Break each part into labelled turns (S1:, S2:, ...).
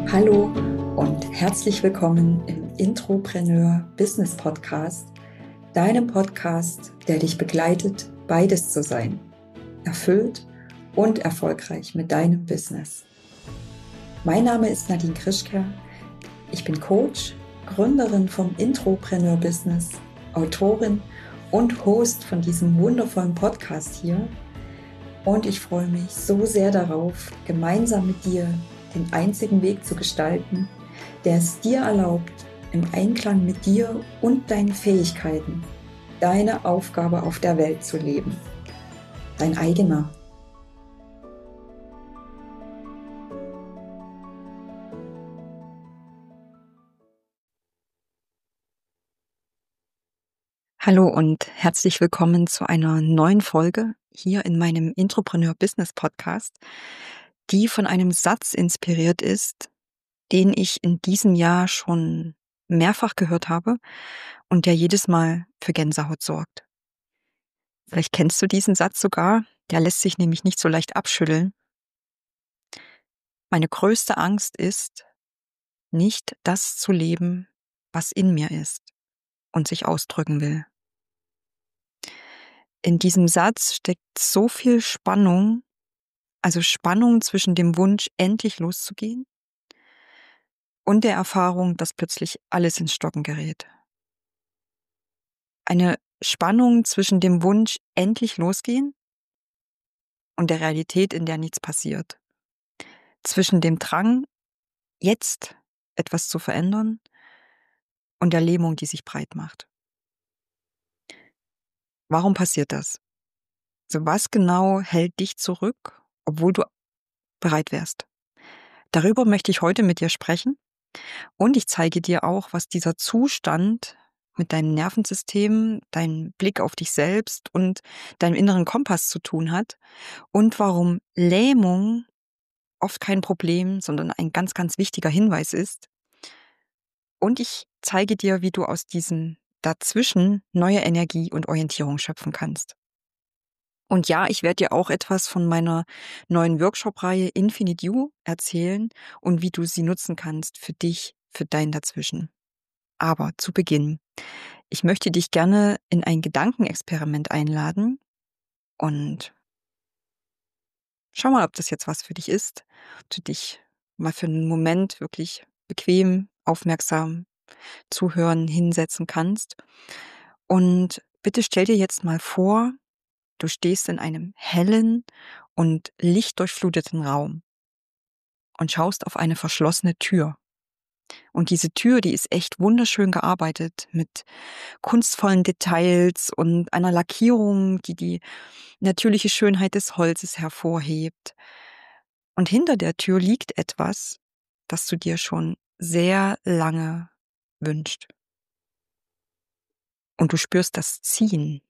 S1: Hallo und herzlich willkommen im Intropreneur Business Podcast, deinem Podcast, der dich begleitet, beides zu sein, erfüllt und erfolgreich mit deinem Business. Mein Name ist Nadine Krischker, ich bin Coach, Gründerin vom Intropreneur Business, Autorin und Host von diesem wundervollen Podcast hier. Und ich freue mich so sehr darauf, gemeinsam mit dir den einzigen Weg zu gestalten, der es dir erlaubt, im Einklang mit dir und deinen Fähigkeiten deine Aufgabe auf der Welt zu leben. Dein eigener. Hallo und herzlich willkommen zu einer neuen Folge hier in meinem Intropreneur Business Podcast, die von einem Satz inspiriert ist, den ich in diesem Jahr schon mehrfach gehört habe und der jedes Mal für Gänsehaut sorgt. Vielleicht kennst du diesen Satz sogar, der lässt sich nämlich nicht so leicht abschütteln. Meine größte Angst ist, nicht das zu leben, was in mir ist und sich ausdrücken will. In diesem Satz steckt so viel Spannung, also Spannung zwischen dem Wunsch, endlich loszugehen und der Erfahrung, dass plötzlich alles ins Stocken gerät. Eine Spannung zwischen dem Wunsch, endlich losgehen und der Realität, in der nichts passiert. Zwischen dem Drang, jetzt etwas zu verändern und der Lähmung, die sich breit macht. Warum passiert das? Also was genau hält dich zurück, obwohl du bereit wärst? Darüber möchte ich heute mit dir sprechen und ich zeige dir auch, was dieser Zustand mit deinem Nervensystem, deinem Blick auf dich selbst und deinem inneren Kompass zu tun hat und warum Lähmung oft kein Problem, sondern ein ganz, ganz wichtiger Hinweis ist. Und ich zeige dir, wie du aus diesem Dazwischen neue Energie und Orientierung schöpfen kannst. Und ja, ich werde dir auch etwas von meiner neuen Workshop-Reihe Infinite You erzählen und wie du sie nutzen kannst für dich, für dein Dazwischen. Aber zu Beginn, ich möchte dich gerne in ein Gedankenexperiment einladen und schau mal, ob das jetzt was für dich ist, ob du dich mal für einen Moment wirklich bequem, aufmerksam zuhören, hinsetzen kannst. Und bitte stell dir jetzt mal vor, du stehst in einem hellen und lichtdurchfluteten Raum und schaust auf eine verschlossene Tür. Und diese Tür, die ist echt wunderschön gearbeitet mit kunstvollen Details und einer Lackierung, die die natürliche Schönheit des Holzes hervorhebt. Und hinter der Tür liegt etwas, das du dir schon sehr lange wünschst. Und du spürst das Ziehen,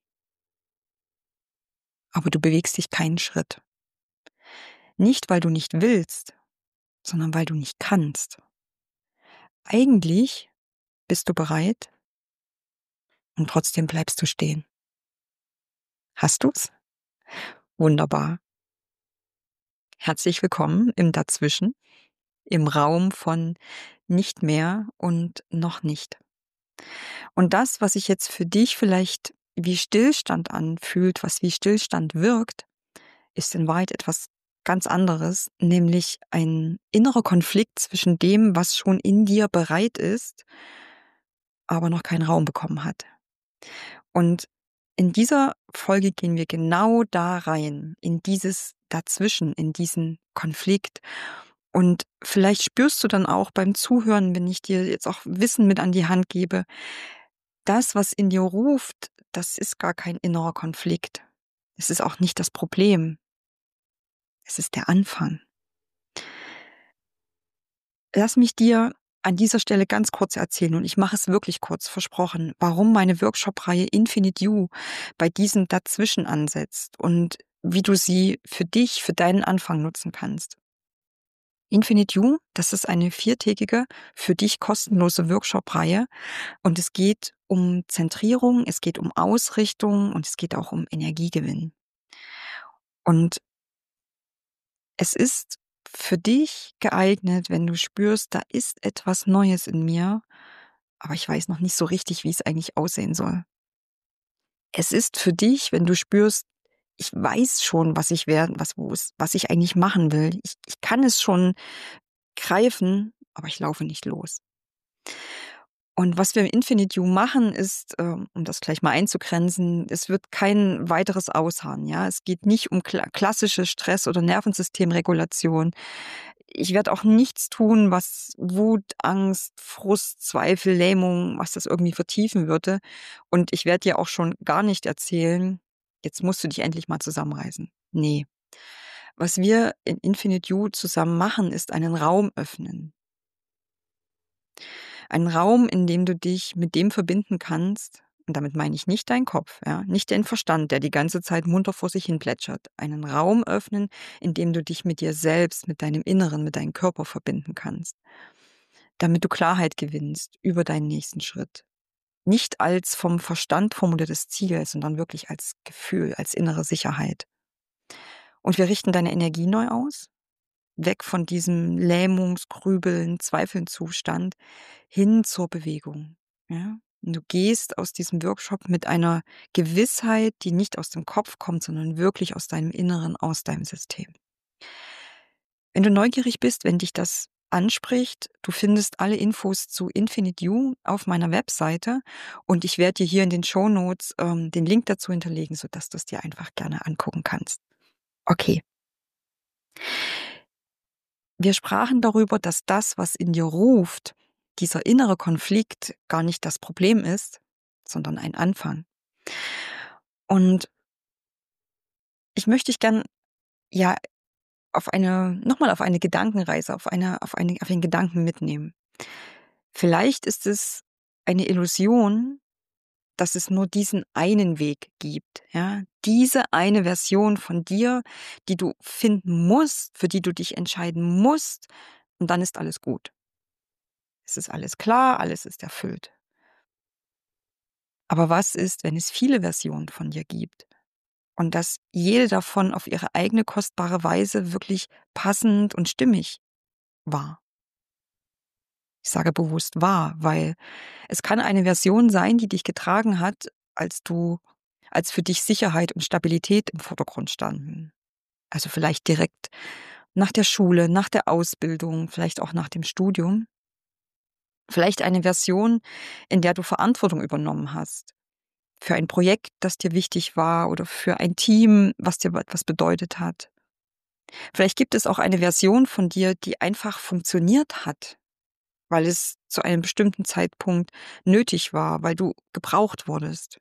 S1: aber du bewegst dich keinen Schritt. Nicht, weil du nicht willst, sondern weil du nicht kannst. Eigentlich bist du bereit und trotzdem bleibst du stehen. Hast du's? Wunderbar. Herzlich willkommen im Dazwischen, im Raum von nicht mehr und noch nicht. Und das, was sich jetzt für dich vielleicht wie Stillstand anfühlt, was wie Stillstand wirkt, ist in Wahrheit etwas ganz anderes, nämlich ein innerer Konflikt zwischen dem, was schon in dir bereit ist, aber noch keinen Raum bekommen hat. Und in dieser Folge gehen wir genau da rein, in dieses Dazwischen, in diesen Konflikt. Und vielleicht spürst du dann auch beim Zuhören, wenn ich dir jetzt auch Wissen mit an die Hand gebe, das, was in dir ruft, das ist gar kein innerer Konflikt. Es ist auch nicht das Problem. Es ist der Anfang. Lass mich dir an dieser Stelle ganz kurz erzählen, und ich mache es wirklich kurz, versprochen, warum meine Workshop-Reihe Infinite You bei diesem Dazwischen ansetzt und wie du sie für dich, für deinen Anfang nutzen kannst. Infinite You, das ist eine 4-tägige, für dich kostenlose Workshop-Reihe und es geht um Zentrierung, es geht um Ausrichtung und es geht auch um Energiegewinn. Und es ist für dich geeignet, wenn du spürst, da ist etwas Neues in mir, aber ich weiß noch nicht so richtig, wie es eigentlich aussehen soll. Es ist für dich, wenn du spürst, ich weiß schon, was ich werden, was ich eigentlich machen will. Ich kann es schon greifen, aber ich laufe nicht los. Und was wir im Infinite You machen, ist, um das gleich mal einzugrenzen, es wird kein weiteres Ausharren, ja? Es geht nicht um klassische Stress- oder Nervensystemregulation. Ich werde auch nichts tun, was Wut, Angst, Frust, Zweifel, Lähmung, was das irgendwie vertiefen würde. Und ich werde dir auch schon gar nicht erzählen: „Jetzt musst du dich endlich mal zusammenreißen.“ Ne. Was wir in Infinite You zusammen machen, ist einen Raum öffnen. Ein Raum, in dem du dich mit dem verbinden kannst, und damit meine ich nicht deinen Kopf, ja, nicht den Verstand, der die ganze Zeit munter vor sich hin plätschert. Einen Raum öffnen, in dem du dich mit dir selbst, mit deinem Inneren, mit deinem Körper verbinden kannst, damit du Klarheit gewinnst über deinen nächsten Schritt. Nicht als vom Verstand formuliertes Ziel, sondern wirklich als Gefühl, als innere Sicherheit. Und wir richten deine Energie neu aus, weg von diesem Lähmungs-, Grübeln-, Zweifeln-Zustand hin zur Bewegung, ja? Und du gehst aus diesem Workshop mit einer Gewissheit, die nicht aus dem Kopf kommt, sondern wirklich aus deinem Inneren, aus deinem System. Wenn du neugierig bist, wenn dich das anspricht, du findest alle Infos zu Infinite You auf meiner Webseite und ich werde dir hier in den Shownotes, den Link dazu hinterlegen, sodass du's dir einfach gerne angucken kannst. Okay. Wir sprachen darüber, dass das, was in dir ruft, dieser innere Konflikt gar nicht das Problem ist, sondern ein Anfang. Und ich möchte dich gern, ja, auf eine Gedankenreise, auf einen Gedanken mitnehmen. Vielleicht ist es eine Illusion, dass es nur diesen einen Weg gibt, ja? Diese eine Version von dir, die du finden musst, für die du dich entscheiden musst, und dann ist alles gut. Es ist alles klar, alles ist erfüllt. Aber was ist, wenn es viele Versionen von dir gibt und dass jede davon auf ihre eigene kostbare Weise wirklich passend und stimmig war? Ich sage bewusst war, weil es kann eine Version sein, die dich getragen hat, als für dich Sicherheit und Stabilität im Vordergrund standen. Also vielleicht direkt nach der Schule, nach der Ausbildung, vielleicht auch nach dem Studium. Vielleicht eine Version, in der du Verantwortung übernommen hast. Für ein Projekt, das dir wichtig war oder für ein Team, was dir etwas bedeutet hat. Vielleicht gibt es auch eine Version von dir, die einfach funktioniert hat, weil es zu einem bestimmten Zeitpunkt nötig war, weil du gebraucht wurdest.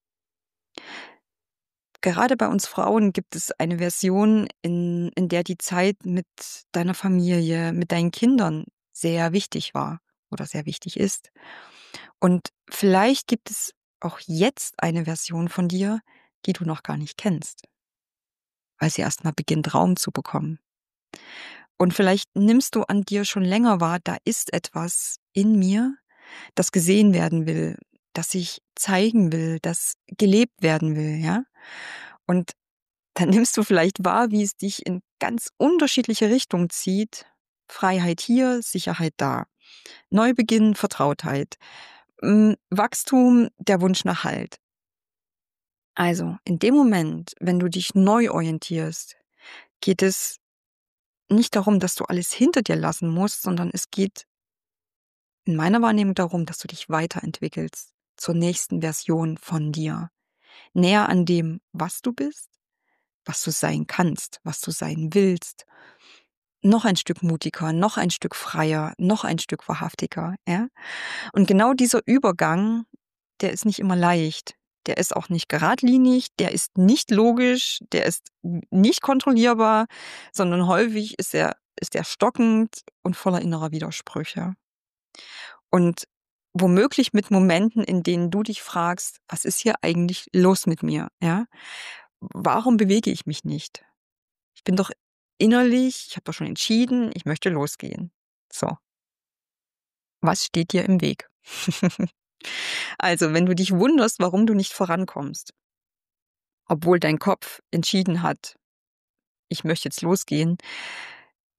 S1: Gerade bei uns Frauen gibt es eine Version, in der die Zeit mit deiner Familie, mit deinen Kindern sehr wichtig war oder sehr wichtig ist. Und vielleicht gibt es auch jetzt eine Version von dir, die du noch gar nicht kennst, weil sie erst mal beginnt, Raum zu bekommen. Und vielleicht nimmst du an dir schon länger wahr, da ist etwas in mir, das gesehen werden will, das sich zeigen will, das gelebt werden will, ja? Und dann nimmst du vielleicht wahr, wie es dich in ganz unterschiedliche Richtungen zieht. Freiheit hier, Sicherheit da. Neubeginn, Vertrautheit. Wachstum, der Wunsch nach Halt. Also, in dem Moment, wenn du dich neu orientierst, geht es nicht darum, dass du alles hinter dir lassen musst, sondern es geht in meiner Wahrnehmung darum, dass du dich weiterentwickelst zur nächsten Version von dir. Näher an dem, was du bist, was du sein kannst, was du sein willst. Noch ein Stück mutiger, noch ein Stück freier, noch ein Stück wahrhaftiger, ja? Und genau dieser Übergang, der ist nicht immer leicht. Der ist auch nicht geradlinig, der ist nicht logisch, der ist nicht kontrollierbar, sondern häufig ist er stockend und voller innerer Widersprüche. Und womöglich mit Momenten, in denen du dich fragst: „Was ist hier eigentlich los mit mir?“ Ja? Warum bewege ich mich nicht? Ich bin doch ich habe doch schon entschieden, ich möchte losgehen. So, was steht dir im Weg? Also, wenn du dich wunderst, warum du nicht vorankommst, obwohl dein Kopf entschieden hat: „Ich möchte jetzt losgehen“,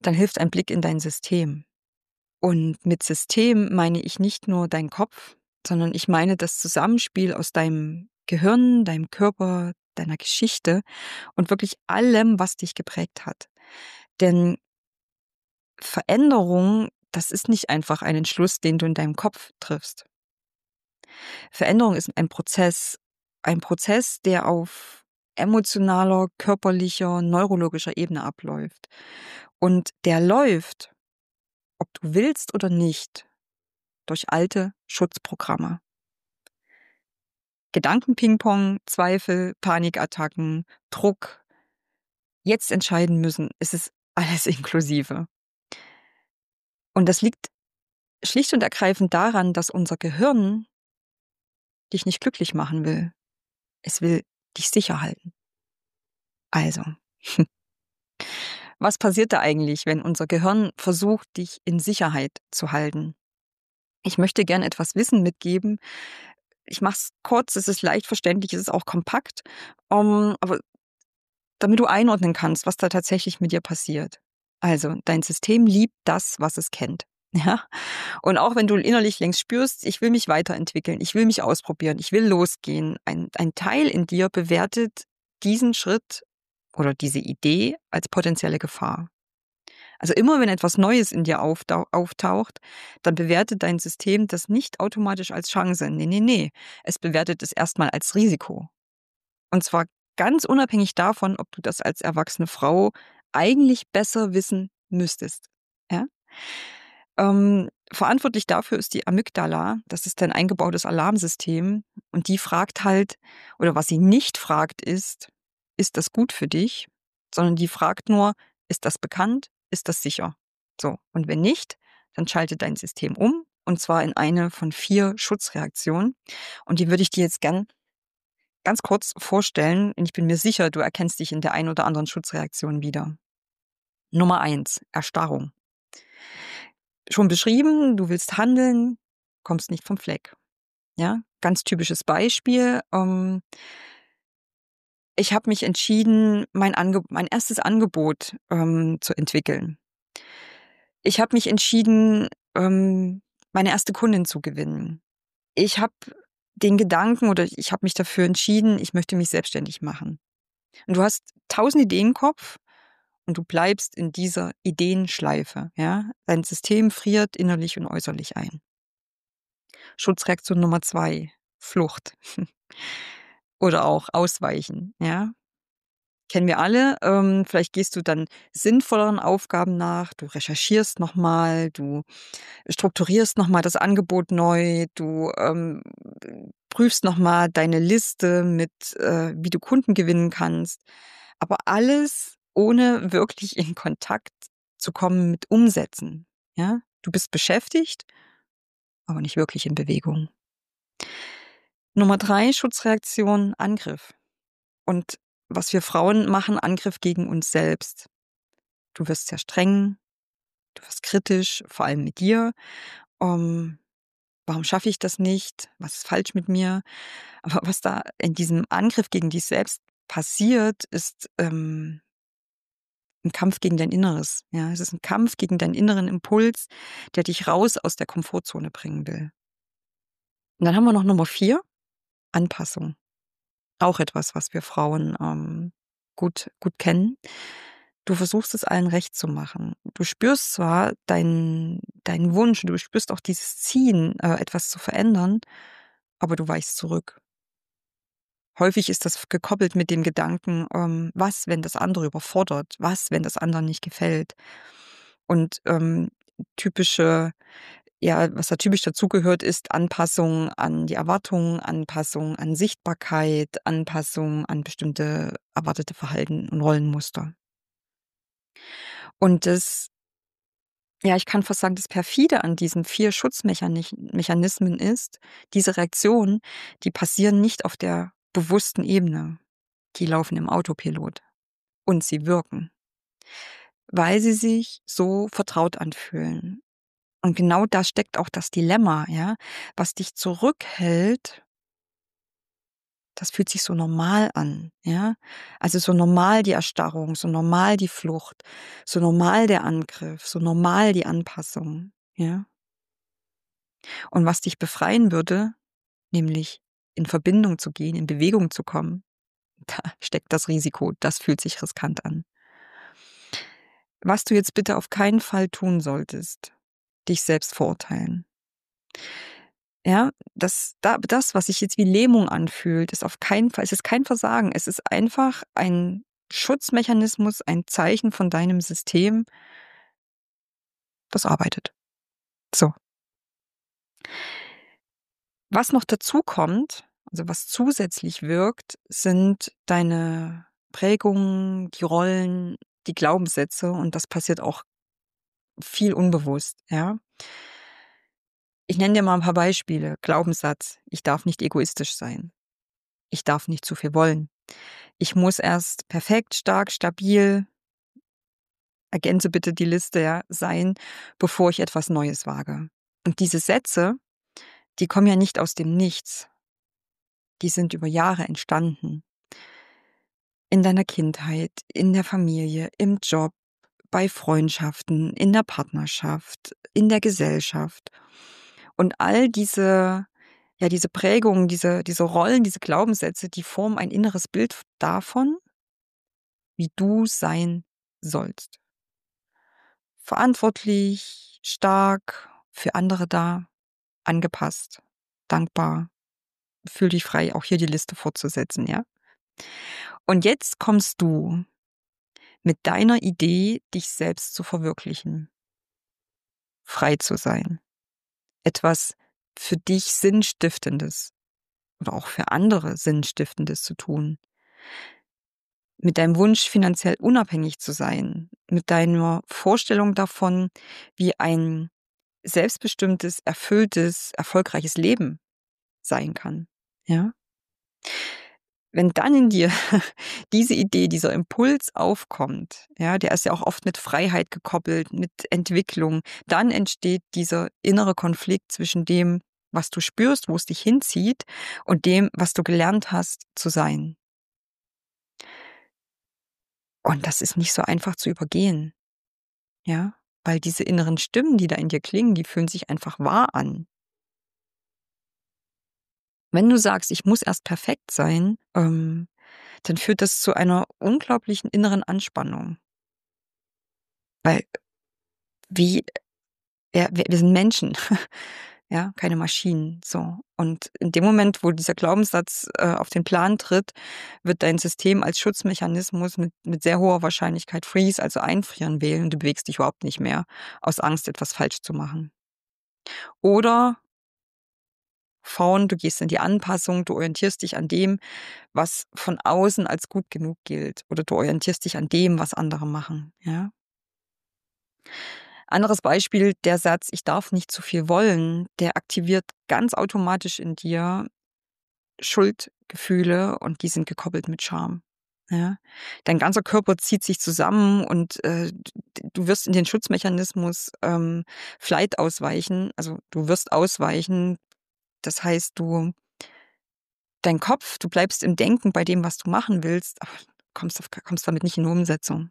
S1: dann hilft ein Blick in dein System. Und mit System meine ich nicht nur deinen Kopf, sondern ich meine das Zusammenspiel aus deinem Gehirn, deinem Körper, deiner Geschichte und wirklich allem, was dich geprägt hat. Denn Veränderung, das ist nicht einfach ein Entschluss, den du in deinem Kopf triffst. Veränderung ist ein Prozess, der auf emotionaler, körperlicher, neurologischer Ebene abläuft. Und der läuft, ob du willst oder nicht, durch alte Schutzprogramme. Gedankenpingpong, Zweifel, Panikattacken, Druck, jetzt entscheiden müssen, es ist alles inklusive. Und das liegt schlicht und ergreifend daran, dass unser Gehirn dich nicht glücklich machen will. Es will dich sicher halten. Also, was passiert da eigentlich, wenn unser Gehirn versucht, dich in Sicherheit zu halten? Ich möchte gern etwas Wissen mitgeben. Ich mache es kurz, es ist leicht verständlich, es ist auch kompakt, aber damit du einordnen kannst, was da tatsächlich mit dir passiert. Also, dein System liebt das, was es kennt. Ja? Und auch wenn du innerlich längst spürst, ich will mich weiterentwickeln, ich will mich ausprobieren, ich will losgehen, ein Teil in dir bewertet diesen Schritt oder diese Idee als potenzielle Gefahr. Also immer wenn etwas Neues in dir auftaucht, dann bewertet dein System das nicht automatisch als Chance. Nee, nee, nee. Es bewertet es erstmal als Risiko. Und zwar ganz unabhängig davon, ob du das als erwachsene Frau eigentlich besser wissen müsstest. Ja? Verantwortlich dafür ist die Amygdala. Das ist dein eingebautes Alarmsystem. Und die fragt halt, oder was sie nicht fragt, ist das gut für dich? Sondern die fragt nur, ist das bekannt? Ist das sicher? So. Und wenn nicht, dann schaltet dein System um. Und zwar in eine von 4 Schutzreaktionen. Und die würde ich dir jetzt gern ganz kurz vorstellen. Und ich bin mir sicher, du erkennst dich in der einen oder anderen Schutzreaktion wieder. Nummer 1, Erstarrung. Schon beschrieben, du willst handeln, kommst nicht vom Fleck. Ja, ganz typisches Beispiel. Ich habe mich entschieden, mein erstes Angebot zu entwickeln. Ich habe mich entschieden, meine erste Kundin zu gewinnen. Ich habe den Gedanken oder ich habe mich dafür entschieden, ich möchte mich selbstständig machen. Und du hast 1.000 Ideen im Kopf und du bleibst in dieser Ideenschleife. Ja? Dein System friert innerlich und äußerlich ein. Schutzreaktion Nummer 2, Flucht oder auch Ausweichen, ja? Kennen wir alle. Vielleicht gehst du dann sinnvolleren Aufgaben nach. Du recherchierst noch mal, du strukturierst noch mal das Angebot neu, du, prüfst noch mal deine Liste mit, wie du Kunden gewinnen kannst. Aber alles ohne wirklich in Kontakt zu kommen mit Umsetzen, ja? Du bist beschäftigt, aber nicht wirklich in Bewegung. Nummer 3, Schutzreaktion, Angriff. Und was wir Frauen machen, Angriff gegen uns selbst. Du wirst sehr streng, du wirst kritisch, vor allem mit dir. Ähm, Warum schaffe ich das nicht? Was ist falsch mit mir? Aber was da in diesem Angriff gegen dich selbst passiert, ist 'n Kampf gegen dein Inneres. Ja, es ist ein Kampf gegen deinen inneren Impuls, der dich raus aus der Komfortzone bringen will. Und dann haben wir noch Nummer 4, Anpassung. Auch etwas, was wir Frauen, gut kennen. Du versuchst es allen recht zu machen. Du spürst zwar deinen Wunsch, du spürst auch dieses Ziehen, etwas zu verändern, aber du weichst zurück. Häufig ist das gekoppelt mit dem Gedanken, was, wenn das andere überfordert? Was, wenn das anderen nicht gefällt? Und, typische was da typisch dazugehört, ist Anpassung an die Erwartungen, Anpassung an Sichtbarkeit, Anpassung an bestimmte erwartete Verhalten und Rollenmuster. Und ich kann fast sagen, das perfide an diesen 4 Schutzmechanismen ist, diese Reaktionen, die passieren nicht auf der bewussten Ebene. Die laufen im Autopilot und sie wirken, weil sie sich so vertraut anfühlen. Und genau da steckt auch das Dilemma, ja, was dich zurückhält, Das fühlt sich so normal an, ja? Also, so normal die Erstarrung, so normal die Flucht, so normal der Angriff, so normal die Anpassung, ja? Und was dich befreien würde, nämlich in Verbindung zu gehen, in Bewegung zu kommen, da steckt das Risiko. Das fühlt sich riskant an. Was du jetzt bitte auf keinen Fall tun solltest, dich selbst verurteilen. Ja, das, was sich jetzt wie Lähmung anfühlt, ist auf keinen Fall, es ist kein Versagen. Es ist einfach ein Schutzmechanismus, ein Zeichen von deinem System, das arbeitet. So. Was noch dazu kommt, also was zusätzlich wirkt, sind deine Prägungen, die Rollen, die Glaubenssätze, und das passiert auch viel unbewusst, ja? Ich nenne dir mal ein paar Beispiele. Glaubenssatz: „Ich darf nicht egoistisch sein. Ich darf nicht zu viel wollen. Ich muss erst perfekt, stark, stabil“, ergänze bitte die Liste, ja, „sein, bevor ich etwas Neues wage.“ Und diese Sätze, die kommen ja nicht aus dem Nichts. Die sind über Jahre entstanden. In deiner Kindheit, in der Familie, im Job, bei Freundschaften, in der Partnerschaft, in der Gesellschaft. Und all diese, ja, diese Prägungen, diese Rollen, diese Glaubenssätze, die formen ein inneres Bild davon, wie du sein sollst. Verantwortlich, stark, für andere da, angepasst, dankbar. Fühl dich frei, auch hier die Liste fortzusetzen, ja? Und jetzt kommst du mit deiner Idee, dich selbst zu verwirklichen, frei zu sein, etwas für dich Sinnstiftendes oder auch für andere Sinnstiftendes zu tun, mit deinem Wunsch, finanziell unabhängig zu sein, mit deiner Vorstellung davon, wie ein selbstbestimmtes, erfülltes, erfolgreiches Leben sein kann, ja? Wenn dann in dir diese Idee, dieser Impuls aufkommt, ja, der ist ja auch oft mit Freiheit gekoppelt, mit Entwicklung, dann entsteht dieser innere Konflikt zwischen dem, was du spürst, wo es dich hinzieht, und dem, was du gelernt hast zu sein. Und das ist nicht so einfach zu übergehen, ja, weil diese inneren Stimmen, die da in dir klingen, die fühlen sich einfach wahr an. Wenn du sagst: „Ich muss erst perfekt sein“, dann führt das zu einer unglaublichen inneren Anspannung, weil wie wir sind Menschen, ja, keine Maschinen, so. Und in dem Moment, wo dieser Glaubenssatz, auf den Plan tritt, wird dein System als Schutzmechanismus mit sehr hoher Wahrscheinlichkeit Freeze, also Einfrieren, wählen. Du bewegst dich überhaupt nicht mehr aus Angst, etwas falsch zu machen. Oder Faun, du gehst in die Anpassung, du orientierst dich an dem, was von außen als gut genug gilt, oder du orientierst dich an dem, was andere machen, ja? Anderes Beispiel, der Satz: „Ich darf nicht zu viel wollen“, der aktiviert ganz automatisch in dir Schuldgefühle, und die sind gekoppelt mit Scham, ja? Dein ganzer Körper zieht sich zusammen, und, du wirst in den Schutzmechanismus, Flight ausweichen. Also, du wirst ausweichen. Das heißt, du bleibst im Denken bei dem, was du machen willst, aber kommst damit nicht in Umsetzung.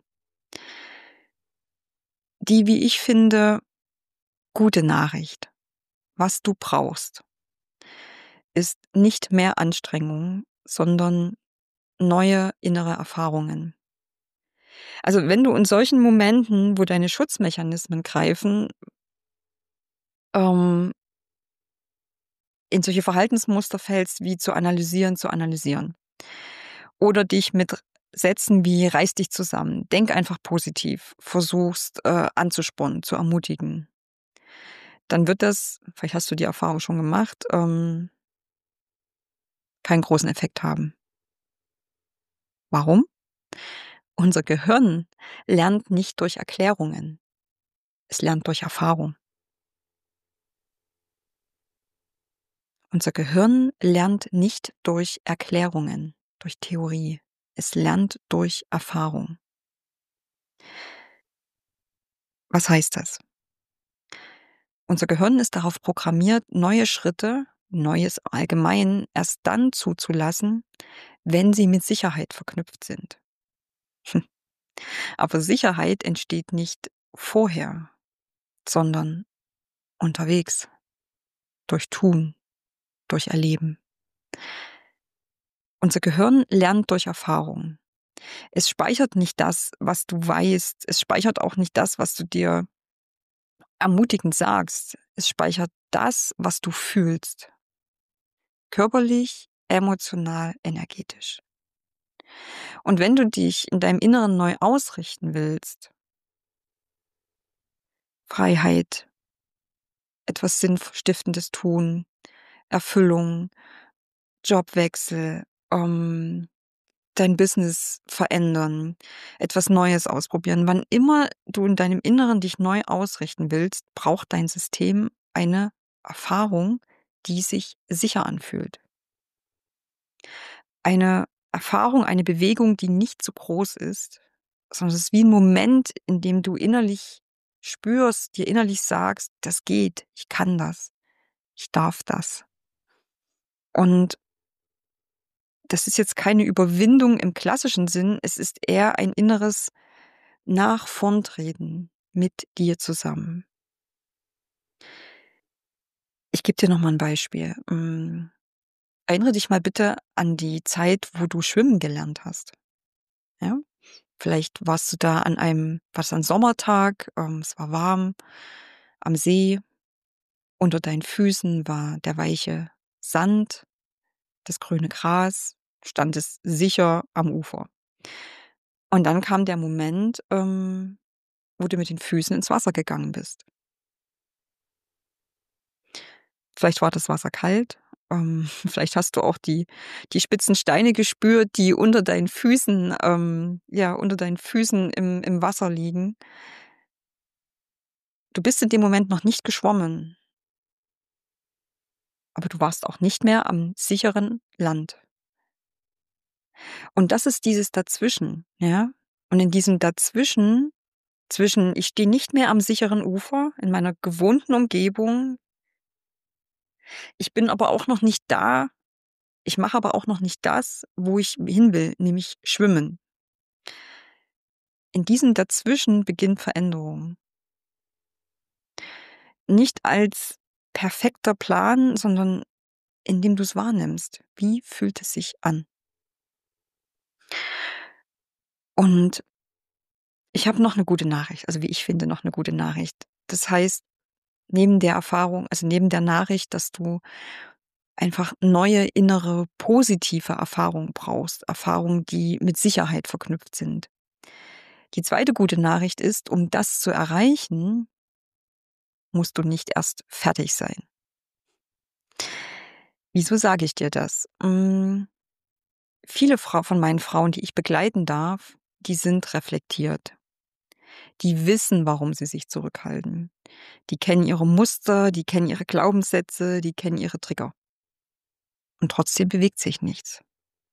S1: Die, wie ich finde, gute Nachricht: Was du brauchst, ist nicht mehr Anstrengung, sondern neue innere Erfahrungen. Also, wenn du in solchen Momenten, wo deine Schutzmechanismen greifen, ähm, in solche Verhaltensmuster fällst, wie zu analysieren oder dich mit Sätzen wie „reiß dich zusammen, denk einfach positiv“, versuchst, anzuspornen, zu ermutigen, dann wird das, vielleicht hast du die Erfahrung schon gemacht, keinen großen Effekt haben. Warum? Unser Gehirn lernt nicht durch Erklärungen, es lernt durch Erfahrung. Unser Gehirn lernt nicht durch Erklärungen, durch Theorie. Es lernt durch Erfahrung. Was heißt das? Unser Gehirn ist darauf programmiert, neue Schritte Neues allgemein erst dann zuzulassen, wenn sie mit Sicherheit verknüpft sind. Aber Sicherheit entsteht nicht vorher, sondern unterwegs, durch Tun, durch Erleben. Unser Gehirn lernt durch Erfahrung. Es speichert nicht das, was du weißt. Es speichert auch nicht das, was du dir ermutigend sagst. Es speichert das, was du fühlst. Körperlich, emotional, energetisch. Und wenn du dich in deinem Inneren neu ausrichten willst, Freiheit, etwas Sinnstiftendes tun, Erfüllung, Jobwechsel, dein Business verändern, etwas Neues ausprobieren. Wann immer du in deinem Inneren dich neu ausrichten willst, braucht dein System eine Erfahrung, die sich sicher anfühlt. Eine Erfahrung, eine Bewegung, die nicht zu groß ist, sondern es ist wie ein Moment, in dem du innerlich spürst, dir innerlich sagst: „Das geht, ich kann das, ich darf das.“ Und das ist jetzt keine Überwindung im klassischen Sinn, es ist eher ein inneres nach vorn treten mit dir zusammen. Ich gebe dir noch mal 'n Beispiel. Erinnere dich mal bitte an die Zeit, wo du schwimmen gelernt hast, ja? Vielleicht warst du da an einem war es ein Sommertag, es war warm am See, unter deinen Füßen war der weiche Sand, das grüne Gras, standest sicher am Ufer. Und dann kam der Moment, wo du mit den Füßen ins Wasser gegangen bist. Vielleicht war das Wasser kalt, vielleicht hast du auch die spitzen Steine gespürt, die unter deinen Füßen ja, unter deinen Füßen im Wasser liegen. Du bist in dem Moment noch nicht geschwommen, aber du warst auch nicht mehr am sicheren Land. Und das ist dieses Dazwischen, ja? Und in diesem Dazwischen, zwischen ich stehe nicht mehr am sicheren Ufer in meiner gewohnten Umgebung, ich bin aber auch noch nicht da, ich mache aber auch noch nicht das, wo ich hin will, nämlich schwimmen. In diesem Dazwischen beginnt Veränderung. Nicht als perfekter Plan, sondern indem du es wahrnimmst. Wie fühlt es sich an? Und ich habe noch eine gute Nachricht, also, wie ich finde, noch eine gute Nachricht. Das heißt, neben der Erfahrung, also, neben der Nachricht, dass du einfach neue innere positive Erfahrungen brauchst, Erfahrungen, die mit Sicherheit verknüpft sind. Die zweite gute Nachricht ist, um das zu erreichen, musst du nicht erst fertig sein. Wieso sage ich dir das? Viele von meinen Frauen, die ich begleiten darf, die sind reflektiert. Die wissen, warum sie sich zurückhalten. Die kennen ihre Muster, die kennen ihre Glaubenssätze, die kennen ihre Trigger. Und trotzdem bewegt sich nichts.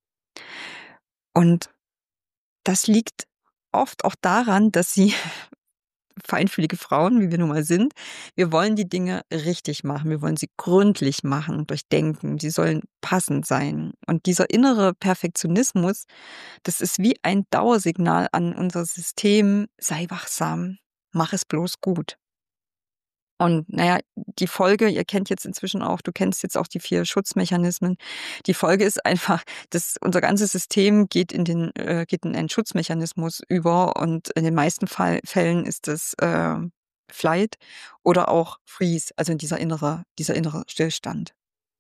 S1: Und das liegt oft auch daran, dass sie feinfühlige Frauen, wie wir nun mal sind, wir wollen die Dinge richtig machen. Wir wollen sie gründlich machen, durchdenken. Sie sollen passend sein. Und dieser innere Perfektionismus, das ist wie ein Dauersignal an unser System: „Sei wachsam, mach es bloß gut.“ Und naja, die Folge, ihr kennt jetzt inzwischen auch du kennst jetzt auch die 4 Schutzmechanismen. Die Folge ist einfach, dass unser ganzes System geht in einen Schutzmechanismus über und in den meisten Fällen ist es, Flight oder auch Freeze, also dieser innere Stillstand.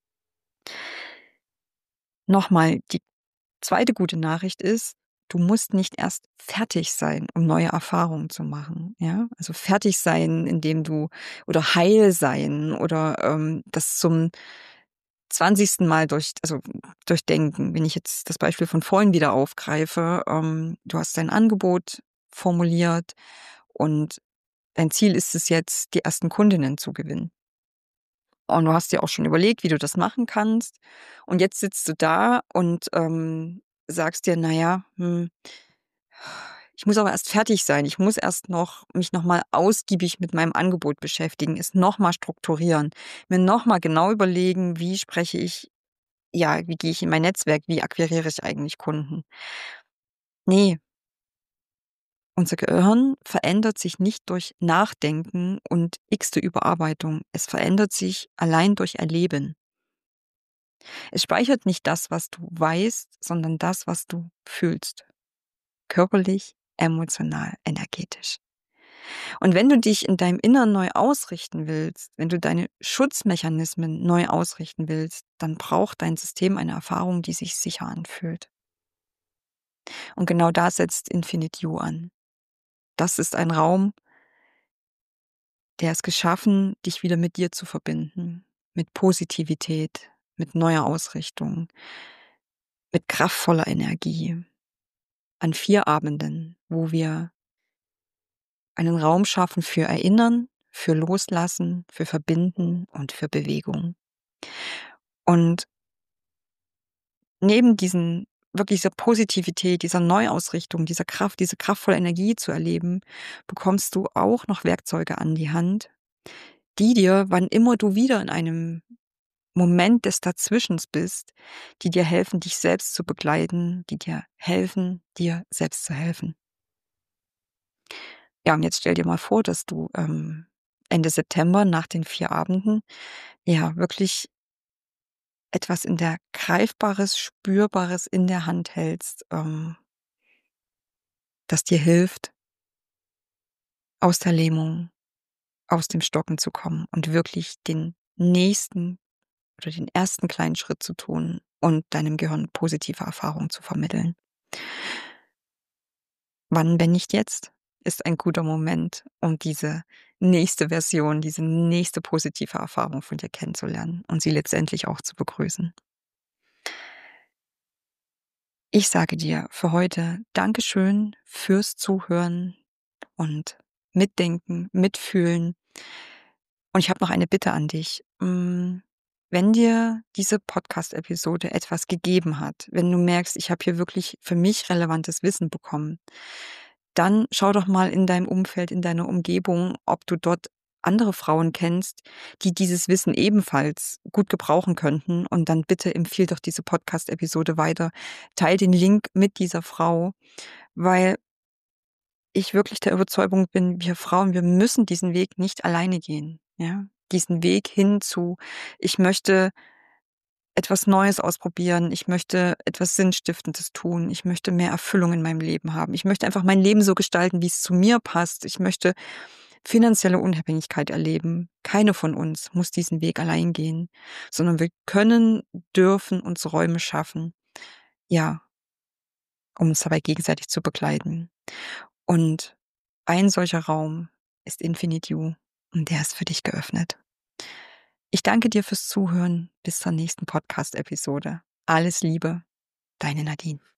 S1: Nochmal, die zweite gute Nachricht ist, du musst nicht erst fertig sein, um neue Erfahrungen zu machen, ja? Also, fertig sein, indem du oder heil sein oder, das zum 20. Mal durchdenken. Wenn ich jetzt das Beispiel von vorhin wieder aufgreife, du hast dein Angebot formuliert und dein Ziel ist es jetzt, die ersten Kundinnen zu gewinnen. Und du hast dir auch schon überlegt, wie du das machen kannst. Und jetzt sitzt du da und, sagst dir: „Na ja, Ich muss aber erst fertig sein. Ich muss erst noch mich noch mal ausgiebig mit meinem Angebot beschäftigen, es noch mal strukturieren, mir noch mal genau überlegen, wie spreche ich wie gehe ich in mein Netzwerk, wie akquiriere ich eigentlich Kunden? Ne, unser Gehirn verändert sich nicht durch Nachdenken und x-te Überarbeitung. Es verändert sich allein durch Erleben. Es speichert nicht das, was du weißt, sondern das, was du fühlst. Körperlich, emotional, energetisch. Und wenn du dich in deinem Inneren neu ausrichten willst, wenn du deine Schutzmechanismen neu ausrichten willst, dann braucht dein System eine Erfahrung, die sich sicher anfühlt. Und genau da setzt Infinite You an. Das ist ein Raum, der ist geschaffen, dich wieder mit dir zu verbinden, mit Positivität, mit neuer Ausrichtung, mit kraftvoller Energie. An 4 Abenden, wo wir einen Raum schaffen für Erinnern, für Loslassen, für Verbinden und für Bewegung. Und neben diesen wirklich dieser Positivität, dieser Neuausrichtung, dieser Kraft, diese kraftvolle Energie zu erleben, bekommst du auch noch Werkzeuge an die Hand, die dir, wann immer du wieder in einem Moment des Dazwischens bist, die dir helfen, dich selbst zu begleiten, die dir helfen, dir selbst zu helfen. Ja, und jetzt stell dir mal vor, dass du, Ende September nach den 4 Abenden, ja, wirklich etwas in der Greifbares, Spürbares in der Hand hältst, das dir hilft, aus der Lähmung, aus dem Stocken zu kommen und wirklich den nächsten oder den ersten kleinen Schritt zu tun und deinem Gehirn positive Erfahrungen zu vermitteln. Wann, wenn nicht jetzt, ist ein guter Moment, um diese nächste Version, diese nächste positive Erfahrung von dir kennenzulernen und sie letztendlich auch zu begrüßen. Ich sage dir für heute Dankeschön fürs Zuhören und Mitdenken, Mitfühlen. Und ich habe noch eine Bitte an dich. Wenn dir diese Podcast-Episode etwas gegeben hat, wenn du merkst, ich habe hier wirklich für mich relevantes Wissen bekommen, dann schau doch mal in deinem Umfeld, in deiner Umgebung, ob du dort andere Frauen kennst, die dieses Wissen ebenfalls gut gebrauchen könnten. Und dann bitte empfiehl doch diese Podcast-Episode weiter. Teil den Link mit dieser Frau, weil ich wirklich der Überzeugung bin, wir Frauen, wir müssen diesen Weg nicht alleine gehen, ja? Diesen Weg hin zu: „Ich möchte etwas Neues ausprobieren. Ich möchte etwas Sinnstiftendes tun. Ich möchte mehr Erfüllung in meinem Leben haben. Ich möchte einfach mein Leben so gestalten, wie es zu mir passt. Ich möchte finanzielle Unabhängigkeit erleben.“ Keine von uns muss diesen Weg allein gehen, sondern wir können, dürfen uns Räume schaffen, ja, um uns dabei gegenseitig zu begleiten. Und ein solcher Raum ist Infinite You und der ist für dich geöffnet. Ich danke dir fürs Zuhören. Bis zur nächsten Podcast-Episode. Alles Liebe, deine Nadine.